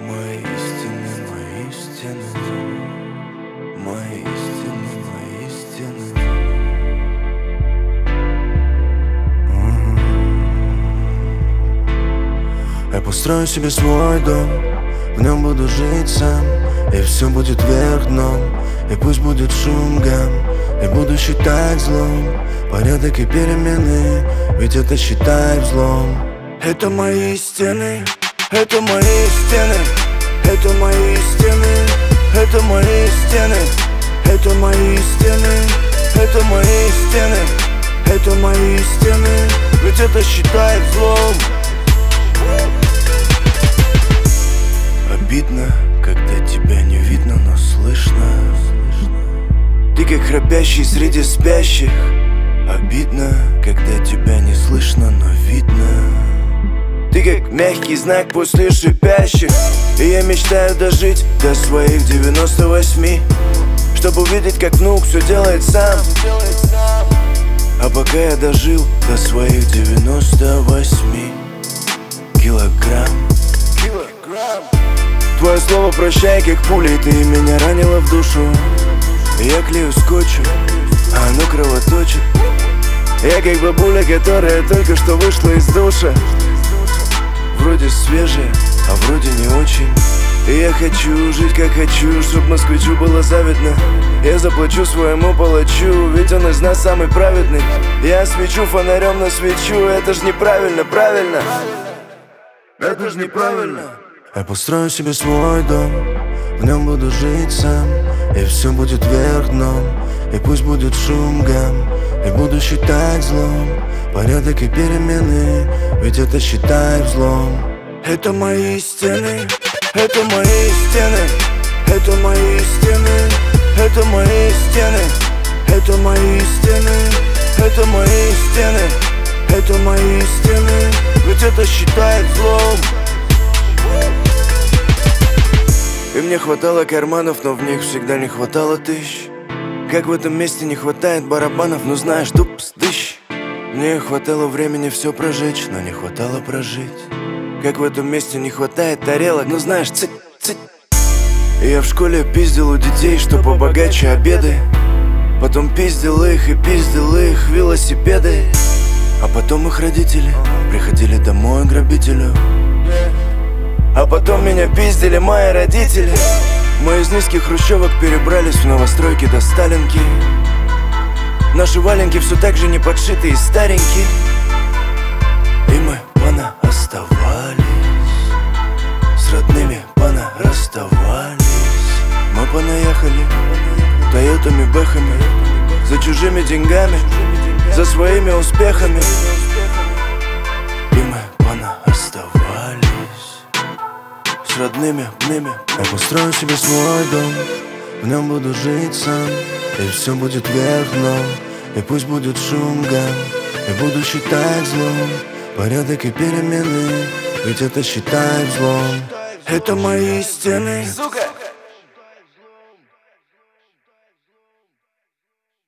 Мои истины, мои истины, мои истины, мои истины. Я построю себе свой дом, в нем буду жить сам, и все будет вверх дном, и пусть будет шум, гам, и буду считать злом порядок и перемены, ведь это считай взлом. Это мои стены, это мои стены, это мои стены, это мои стены, это мои стены, это мои стены, это мои стены, ведь это считай взлом. Обидно, когда тебя не видно, но слышно. Ты как храпящий среди спящих. Обидно, когда тебя не слышно, но видно. Ты как мягкий знак после шипящих. И я мечтаю дожить до своих 98, чтобы увидеть, как внук все делает сам. А пока я дожил до своих 98 килограмм. Твое слово прощай, как пулей, ты меня ранила в душу. Я клею скотчем, а оно кровоточит. Я как бабуля, которая только что вышла из душа. Вроде свежая, а вроде не очень. И я хочу жить как хочу, чтоб москвичу было завидно. Я заплачу своему палачу, ведь он из нас самый праведный. Я свечу фонарем на свечу, это ж неправильно, правильно. Это ж неправильно. Я построю себе свой дом, в нем буду жить сам, и все будет вверх дном, и пусть будет шум, гам, и буду считать злом порядок и перемены, ведь это считай взлом. Это мои стены, это мои стены, это мои стены, это мои стены, это мои стены, это мои стены, это мои стены, ведь это считай взлом. И мне хватало карманов, но в них всегда не хватало тысяч. Как в этом месте не хватает барабанов, ну знаешь, дупс-дыщ. Мне хватало времени все прожечь, но не хватало прожить. Как в этом месте не хватает тарелок, ну знаешь, цыть-цыть. И я в школе пиздил у детей, что побогаче обеды. Потом пиздил их и пиздил их велосипеды. А потом их родители приходили домой к грабителю. А потом меня пиздили мои родители. Мы из низких хрущевок перебрались в новостройки до Сталинки. Наши валенки все так же не подшитые и старенькие. И мы пана оставались, с родными пана расставались. Мы понаехали тойотами, бэхами, за чужими деньгами, за своими успехами. И мы пана оставались, с родными пнями. Я построю себе свой дом, в нем буду жить сам, и все будет вверх дном, и пусть будет шум, гам, и буду считать злом порядок и перемены, ведь это считай взлом. Это мои стены, сука.